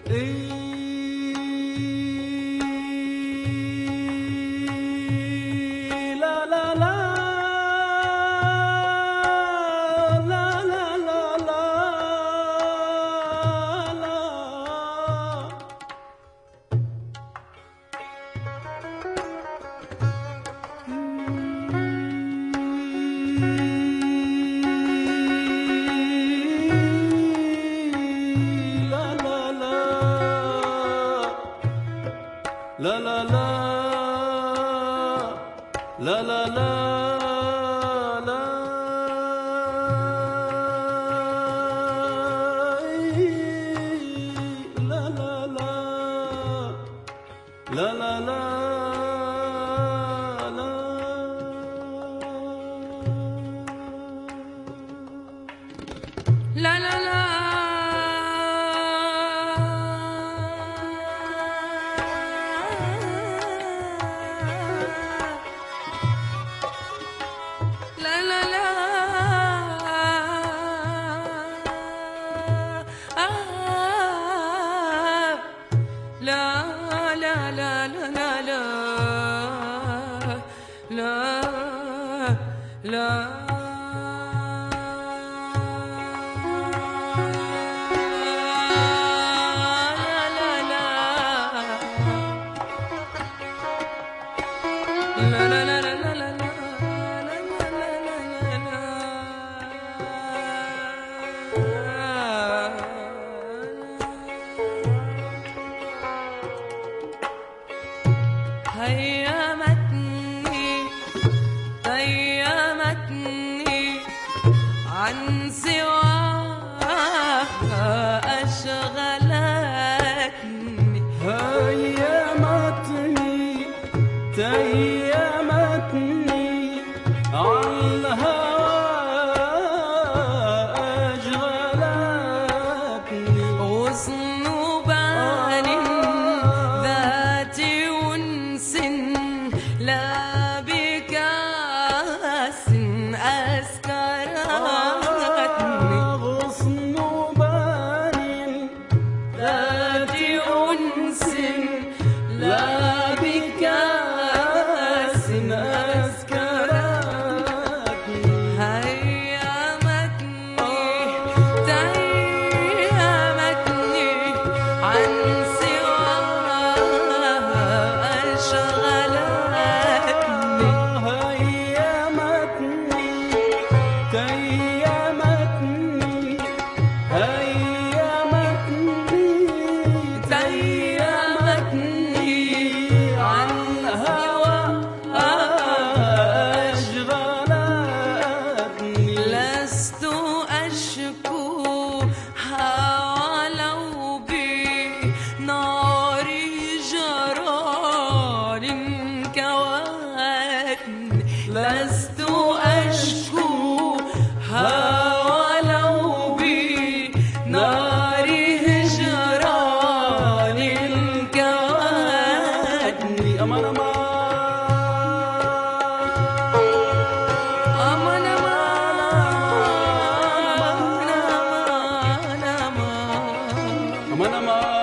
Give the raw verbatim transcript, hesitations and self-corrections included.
لا لا لا لا لا لا لا لا لا لا لا لا لا لا هيمتني هيمتني عن سواها أشغلتني هيمتني تيمتني عن الهوى أشغلتني غصن بال ذات أنس لا بكاس أسكرتني غصن بال ذات أنس لا بكاس أسكرتني هيمتني تيمتني عن سواها أشغلتني هيمتني تيمتني هيمتني تيمتني عن الهوى أشغلتني لست أشكو ولو بنار جرار كواتني لست أشكو ولو بنار هجران كواتني أمان أمان أمان أمان أمان أمان أمان